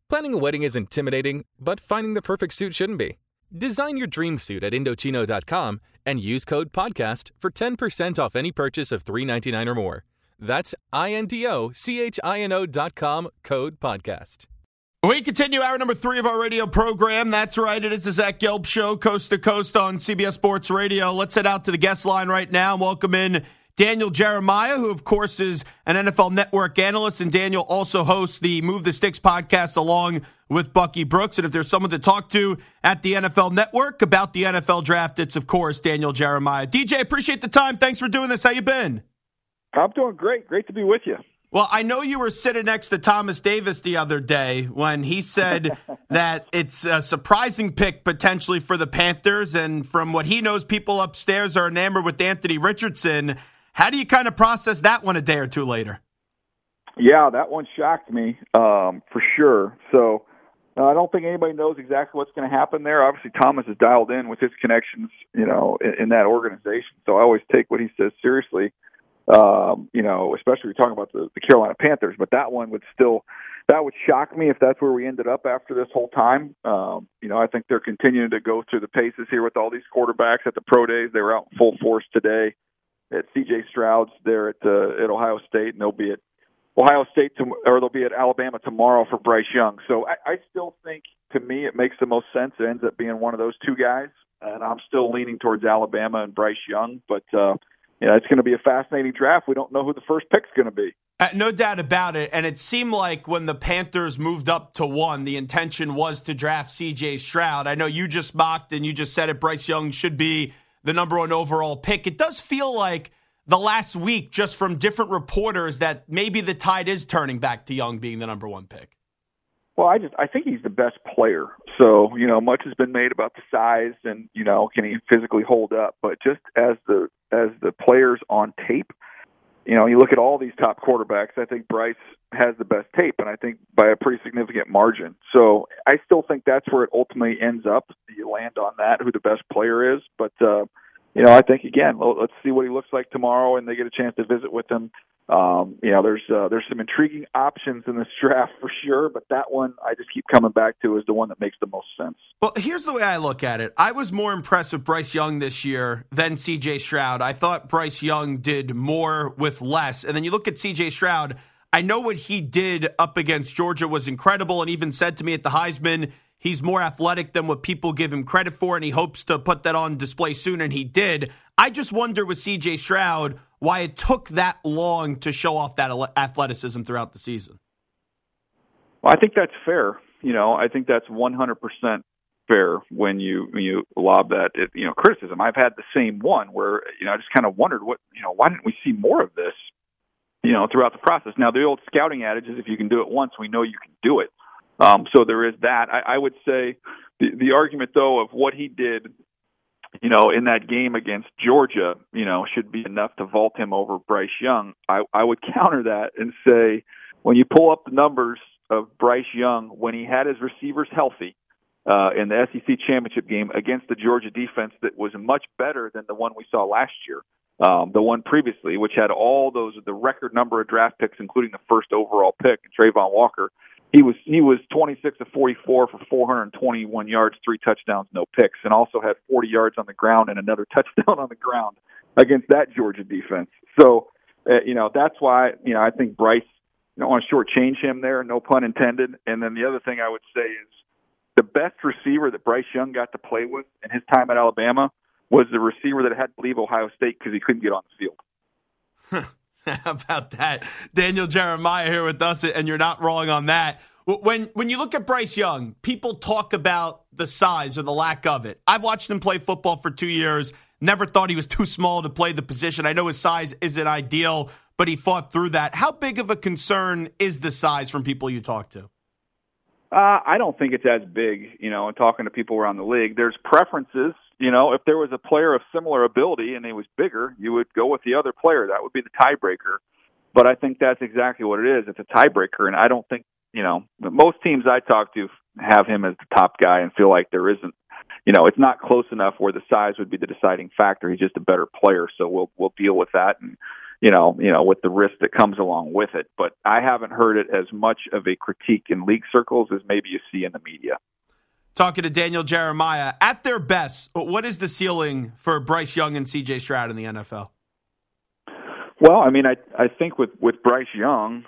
Planning a wedding is intimidating, but finding the perfect suit shouldn't be. Design your dream suit at Indochino.com and use code PODCAST for 10% off any purchase of $399 or more. That's INDOCHINO.com, code PODCAST. We continue hour number 3 of our radio program. That's right. It is the Zach Gelb Show, coast to coast on CBS Sports Radio. Let's head out to the guest line right now and welcome in Daniel Jeremiah, who, of course, is an NFL Network analyst. And Daniel also hosts the Move the Sticks podcast along with Bucky Brooks. And if there's someone to talk to at the NFL Network about the NFL draft, it's, of course, Daniel Jeremiah. DJ, appreciate the time. Thanks for doing this. How you been? I'm doing great. Great to be with you. Well, I know you were sitting next to Thomas Davis the other day when he said that it's a surprising pick potentially for the Panthers. And from what he knows, people upstairs are enamored with Anthony Richardson. How do you kind of process that one a day or two later? Yeah, that one shocked me for sure. So I don't think anybody knows exactly what's going to happen there. Obviously, Thomas is dialed in with his connections, in that organization. So I always take what he says seriously. Especially talking about the Carolina Panthers, but that one would shock me if that's where we ended up after this whole time. I think they're continuing to go through the paces here with all these quarterbacks at the pro days. They were out in full force today at C.J. Stroud's there at Ohio State, and they'll be at Ohio State they'll be at Alabama tomorrow for Bryce Young. So I still think, to me, it makes the most sense. It ends up being one of those two guys, and I'm still leaning towards Alabama and Bryce Young, but it's going to be a fascinating draft. We don't know who the first pick's going to be. No doubt about it. And it seemed like when the Panthers moved up to 1, the intention was to draft C.J. Stroud. I know you just mocked and you just said it. Bryce Young should be the number 1 overall pick. It does feel like the last week, just from different reporters, that maybe the tide is turning back to Young being the number 1 pick. Well, I think he's the best player. So, much has been made about the size and, can he physically hold up? But just as the players on tape, you look at all these top quarterbacks, I think Bryce has the best tape, and I think by a pretty significant margin. So I still think that's where it ultimately ends up. You land on that, who the best player is. But, I think, again, let's see what he looks like tomorrow, and they get a chance to visit with him. There's some intriguing options in this draft for sure, but that one I just keep coming back to is the one that makes the most sense. Well, here's the way I look at it. I was more impressed with Bryce Young this year than C.J. Stroud. I thought Bryce Young did more with less. And then you look at C.J. Stroud, I know what he did up against Georgia was incredible, and even said to me at the Heisman, he's more athletic than what people give him credit for, and he hopes to put that on display soon, and he did. I just wonder with C.J. Stroud why it took that long to show off that athleticism throughout the season. Well, I think that's fair. I think that's 100% fair when you lob that criticism. I've had the same one where I just kind of wondered why didn't we see more of this throughout the process. Now the old scouting adage is if you can do it once, we know you can do it. So there is that. I would say the argument though of what he did in that game against Georgia, should be enough to vault him over Bryce Young. I would counter that and say when you pull up the numbers of Bryce Young when he had his receivers healthy in the SEC championship game against the Georgia defense that was much better than the one we saw last year, the one previously, which had all the record number of draft picks, including the first overall pick, Trayvon Walker. He was 26 of 44 for 421 yards, 3 touchdowns, no picks, and also had 40 yards on the ground and another touchdown on the ground against that Georgia defense. So, that's why, I think Bryce, I don't want to shortchange him there, no pun intended. And then the other thing I would say is the best receiver that Bryce Young got to play with in his time at Alabama was the receiver that had to leave Ohio State because he couldn't get on the field. How about that? Daniel Jeremiah here with us, and you're not wrong on that. When you look at Bryce Young, people talk about the size or the lack of it. I've watched him play football for 2 years, never thought he was too small to play the position. I know his size isn't ideal, but he fought through that. How big of a concern is the size from people you talk to? I don't think it's as big, and talking to people around the league. There's preferences. If there was a player of similar ability and he was bigger, you would go with the other player. That would be the tiebreaker. But I think that's exactly what it is. It's a tiebreaker, and I don't think, most teams I talk to have him as the top guy and feel like there isn't, it's not close enough where the size would be the deciding factor. He's just a better player, so we'll deal with that. And, with the risk that comes along with it. But I haven't heard it as much of a critique in league circles as maybe you see in the media. Talking to Daniel Jeremiah, at their best, what is the ceiling for Bryce Young and C.J. Stroud in the NFL? Well, I mean, I think with Bryce Young,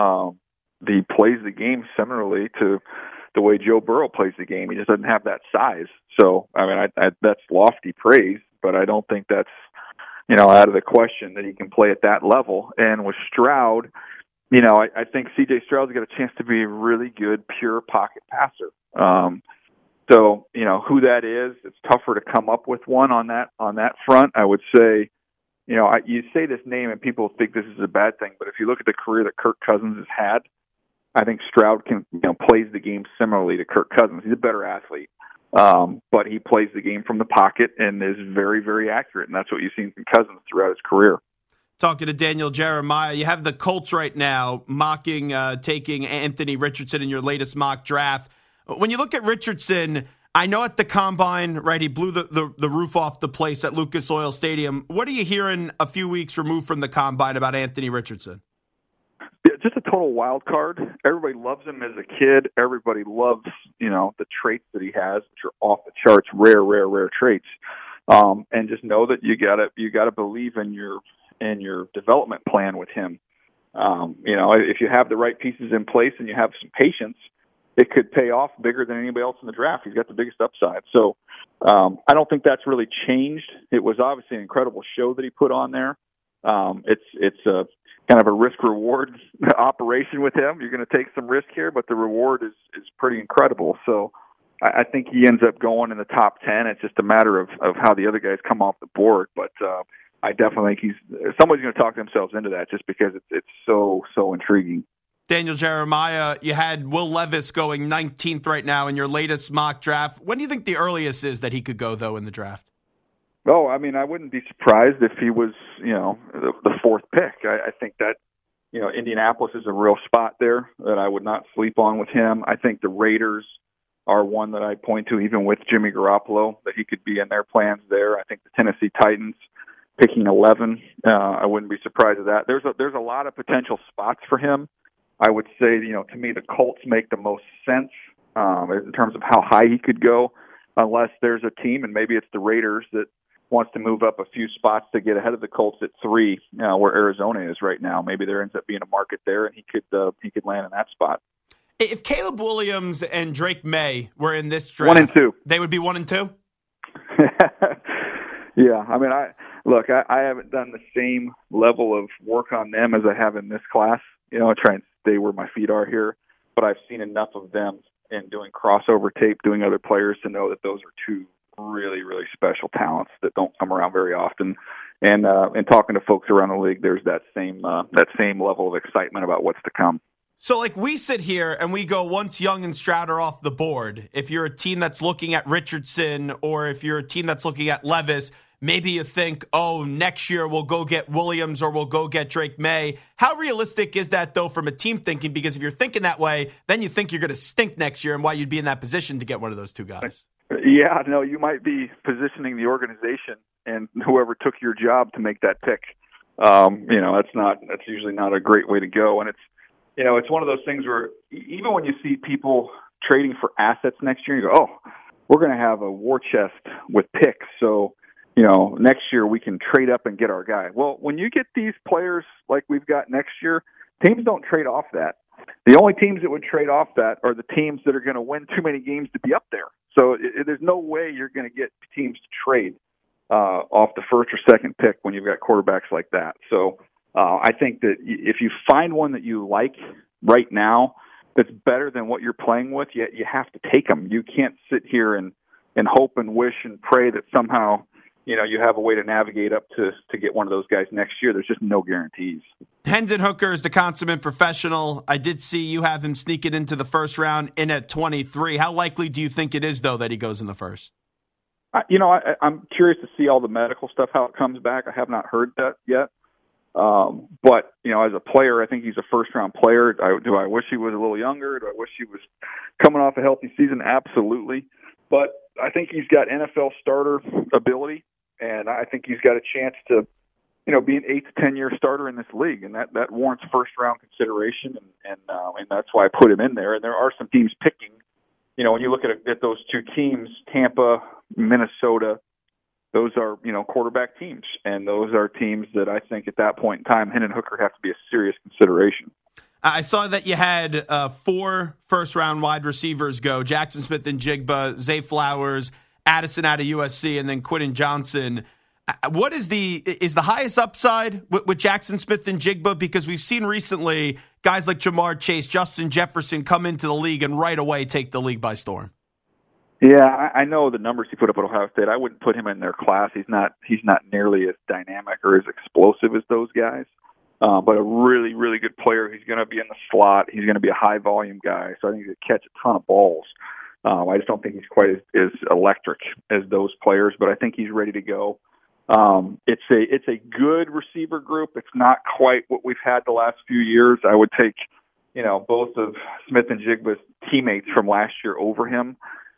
he plays the game similarly to the way Joe Burrow plays the game. He just doesn't have that size. So, I mean, that's lofty praise, but I don't think that's, out of the question that he can play at that level. And with Stroud, I think C.J. Stroud's got a chance to be a really good, pure pocket passer. So, who that is, it's tougher to come up with one on that front. I would say, you say this name and people think this is a bad thing, but if you look at the career that Kirk Cousins has had, I think Stroud plays the game similarly to Kirk Cousins. He's a better athlete, but he plays the game from the pocket and is very, very accurate, and that's what you've seen from Cousins throughout his career. Talking to Daniel Jeremiah, you have the Colts right now mocking taking Anthony Richardson in your latest mock draft. When you look at Richardson, I know at the Combine, right, he blew the roof off the place at Lucas Oil Stadium. What are you hearing a few weeks removed from the Combine about Anthony Richardson? Yeah, just a total wild card. Everybody loves him as a kid. Everybody loves, the traits that he has, which are off the charts, rare traits. And just know that you gotta believe in your development plan with him. If you have the right pieces in place and you have some patience, it could pay off bigger than anybody else in the draft. He's got the biggest upside. So I don't think that's really changed. It was obviously an incredible show that he put on there. It's a kind of a risk-reward operation with him. You're going to take some risk here, but the reward is pretty incredible. So I think he ends up going in the top 10. It's just a matter of how the other guys come off the board. But I definitely think somebody's going to talk themselves into that just because it's so intriguing. Daniel Jeremiah, you had Will Levis going 19th right now in your latest mock draft. When do you think the earliest is that he could go, though, in the draft? Oh, I mean, I wouldn't be surprised if he was, the fourth pick. I think that, Indianapolis is a real spot there that I would not sleep on with him. I think the Raiders are one that I point to, even with Jimmy Garoppolo, that he could be in their plans there. I think the Tennessee Titans picking 11, I wouldn't be surprised at that. There's a lot of potential spots for him. I would say, to me, the Colts make the most sense in terms of how high he could go, unless there's a team, and maybe it's the Raiders, that wants to move up a few spots to get ahead of the Colts at 3, where Arizona is right now. Maybe there ends up being a market there, and he could land in that spot. If Caleb Williams and Drake May were in this draft, 1 and 2, they would be 1 and 2. Yeah, I mean, I haven't done the same level of work on them as I have in this class. I try and stay where my feet are here, but I've seen enough of them in doing crossover tape, doing other players, to know that those are two really, really special talents that don't come around very often. And talking to folks around the league, there's that same level of excitement about what's to come. So, we sit here and we go, once Young and Stroud are off the board, if you're a team that's looking at Richardson or if you're a team that's looking at Levis, maybe you think, next year we'll go get Williams or we'll go get Drake May. How realistic is that, though, from a team thinking? Because if you're thinking that way, then you think you're going to stink next year and why you'd be in that position to get one of those two guys. Yeah, no, you might be positioning the organization and whoever took your job to make that pick. That's usually not a great way to go. And it's one of those things where even when you see people trading for assets next year, you go, we're going to have a war chest with picks. So, next year we can trade up and get our guy. Well, when you get these players like we've got next year, teams don't trade off that. The only teams that would trade off that are the teams that are going to win too many games to be up there. So there's no way you're going to get teams to trade off the first or second pick when you've got quarterbacks like that. So I think that if you find one that you like right now that's better than what you're playing with, you have to take them. You can't sit here and hope and wish and pray that somehow you have a way to navigate up to get one of those guys next year. There's just no guarantees. Hendon Hooker is the consummate professional. I did see you have him sneaking into the first round in at 23. How likely do you think it is, though, that he goes in the first? I'm curious to see all the medical stuff, how it comes back. I have not heard that yet. But, as a player, I think he's a first-round player. Do I wish he was a little younger? Do I wish he was coming off a healthy season? Absolutely. But I think he's got NFL starter ability, and I think he's got a chance to be an 8 to 10 year starter in this league, and that warrants first round consideration, and that's why I put him in there. And there are some teams picking. When you look at those two teams, Tampa, Minnesota, those are quarterback teams, and those are teams that I think at that point in time, Hendon Hooker have to be a serious consideration. I saw that you had 4 first-round wide receivers go: Jackson Smith-Njigba, Zay Flowers, Addison out of USC, and then Quentin Johnson. What is the highest upside with Jackson Smith-Njigba? Because we've seen recently guys like Jamar Chase, Justin Jefferson come into the league and right away take the league by storm. Yeah, I know the numbers he put up at Ohio State. I wouldn't put him in their class. He's not nearly as dynamic or as explosive as those guys. But a really, really good player. He's going to be in the slot. He's going to be a high-volume guy, so I think he's going to catch a ton of balls. I just don't think he's quite as electric as those players, but I think he's ready to go. It's a good receiver group. It's not quite what we've had the last few years. I would take, both of Smith-Njigba's teammates from last year over him.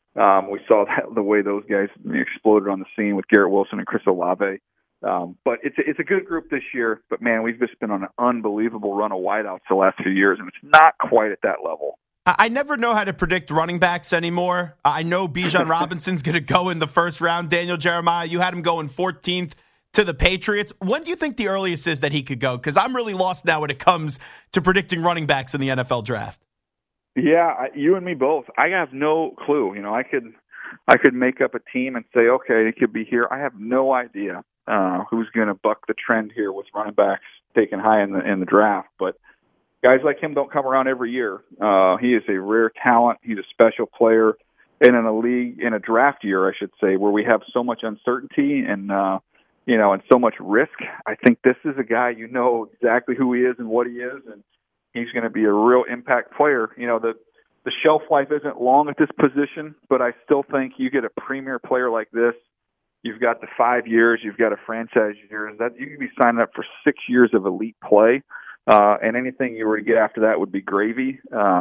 We saw the way those guys exploded on the scene with Garrett Wilson and Chris Olave. But it's a good group this year. But, man, we've just been on an unbelievable run of wideouts the last few years, and it's not quite at that level. I never know how to predict running backs anymore. I know Bijan Robinson's going to go in the first round. Daniel Jeremiah, you had him going 14th to the Patriots. When do you think the earliest is that he could go? Because I'm really lost now when it comes to predicting running backs in the NFL draft. Yeah, you and me both. I have no clue. I could make up a team and say, okay, it could be here. I have no idea who's going to buck the trend here with running backs taken high in the draft. But guys like him don't come around every year. He is a rare talent. He's a special player. And in a league, in a draft year, I should say, where we have so much uncertainty and and so much risk, I think this is a guy exactly who he is and what he is, and he's going to be a real impact player. The shelf life isn't long at this position, but I still think you get a premier player like this. You've got the 5 years, you've got a franchise years. That you could be signing up for 6 years of elite play. And anything you were to get after that would be gravy.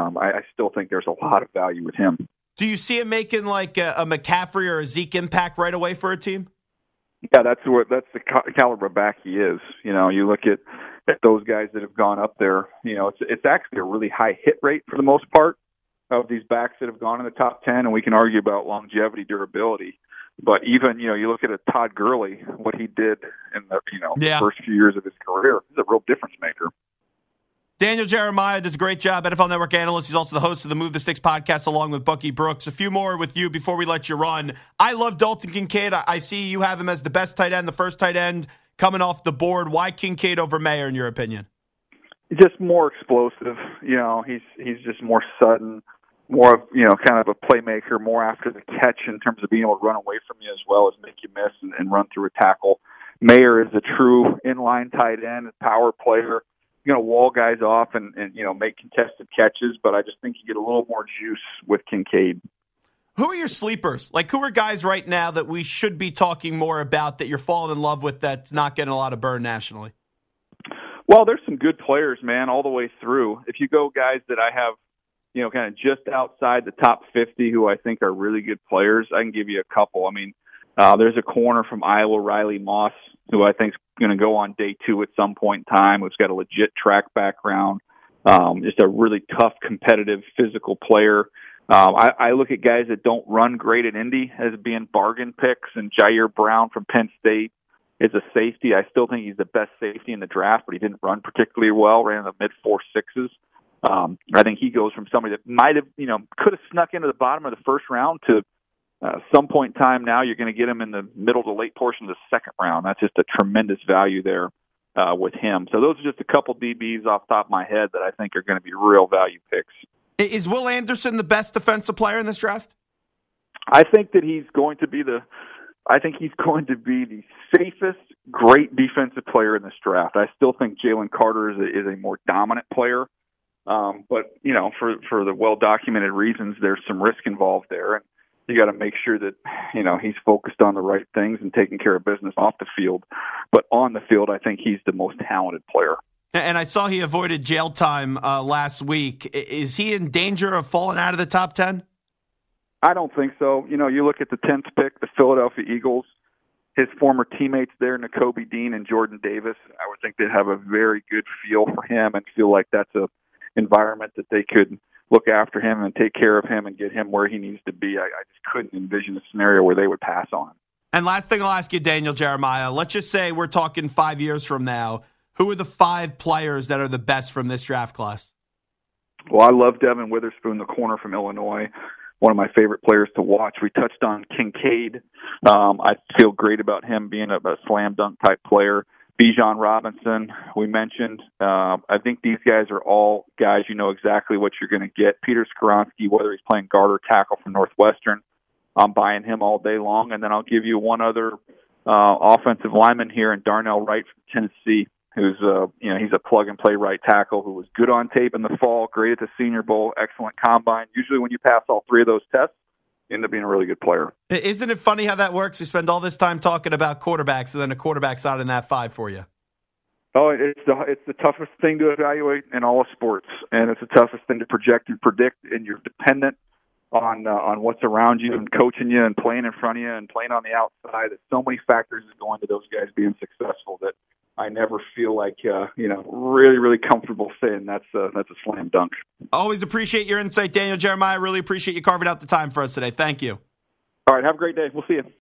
I still think there's a lot of value with him. Do you see him making like a McCaffrey or a Zeke impact right away for a team? Yeah, that's the caliber back he is. You look at those guys that have gone up there. It's actually a really high hit rate for the most part of these backs that have gone in the top 10, and we can argue about longevity, durability. But even, you look at a Todd Gurley, what he did in the first few years of his career, he's a real difference maker. Daniel Jeremiah does a great job, NFL Network analyst. He's also the host of the Move the Sticks podcast along with Bucky Brooks. A few more with you before we let you run. I love Dalton Kincaid. I see you have him as the best tight end, the first tight end coming off the board. Why Kincaid over Mayer, in your opinion? Just more explosive. He's just more sudden, more of, kind of a playmaker, more after the catch in terms of being able to run away from you as well as make you miss and run through a tackle. Mayer is a true inline tight end, a power player. Going to wall guys off and make contested catches, but I just think you get a little more juice with Kincaid. Who are your sleepers? Like, who are guys right now that we should be talking more about that you're falling in love with that's not getting a lot of burn nationally? Well, there's some good players, man, all the way through. If you go guys that I have, kind of just outside the top 50 who I think are really good players, I can give you a couple. I mean, there's a corner from Iowa, Riley Moss, who I think is going to go on day 2 at some point in time, who's got a legit track background, just a really tough, competitive, physical player. I look at guys that don't run great at Indy as being bargain picks, and Jair Brown from Penn State is a safety. I still think he's the best safety in the draft, but he didn't run particularly well, ran in the mid-4.6s. I think he goes from somebody that might have, could have snuck into the bottom of the first round to some point in time now you're going to get him in the middle to late portion of the second round. That's just a tremendous value there with him. So those are just a couple DBs off the top of my head that I think are going to be real value picks. Is Will Anderson the best defensive player in this draft? I think that he's going to be the safest, great defensive player in this draft. I still think Jalen Carter is a more dominant player. But, for the well-documented reasons, there's some risk involved there. And you got to make sure that, he's focused on the right things and taking care of business off the field. But on the field, I think he's the most talented player. And I saw he avoided jail time last week. Is he in danger of falling out of the top 10? I don't think so. You look at the 10th pick, the Philadelphia Eagles. his former teammates there, Nakobe Dean and Jordan Davis, I would think they'd have a very good feel for him and feel like that's a environment that they could look after him and take care of him and get him where he needs to be. I just couldn't envision a scenario where they would pass on him. And last thing I'll ask you, Daniel Jeremiah, let's just say we're talking 5 years from now. Who are the 5 players that are the best from this draft class? Well, I love Devin Witherspoon, the corner from Illinois, one of my favorite players to watch. We touched on Kincaid. I feel great about him being a slam dunk type player. Bijan Robinson, we mentioned. I think these guys are all guys you know exactly what you're going to get. Peter Skoronski, whether he's playing guard or tackle from Northwestern, I'm buying him all day long. And then I'll give you one other offensive lineman here in Darnell Wright from Tennessee, who's he's a plug-and-play right tackle who was good on tape in the fall, great at the Senior Bowl, excellent combine. Usually when you pass all 3 of those tests, you end up being a really good player. Isn't it funny how that works? We spend all this time talking about quarterbacks, and then a quarterback's not in that 5 for you. Oh, it's the toughest thing to evaluate in all of sports, and it's the toughest thing to project and predict, and you're dependent on what's around you and coaching you and playing in front of you and playing on the outside. There's so many factors that go into those guys being successful that I never feel like, really, really comfortable saying that's a slam dunk. Always appreciate your insight, Daniel Jeremiah. Really appreciate you carving out the time for us today. Thank you. All right. Have a great day. We'll see you.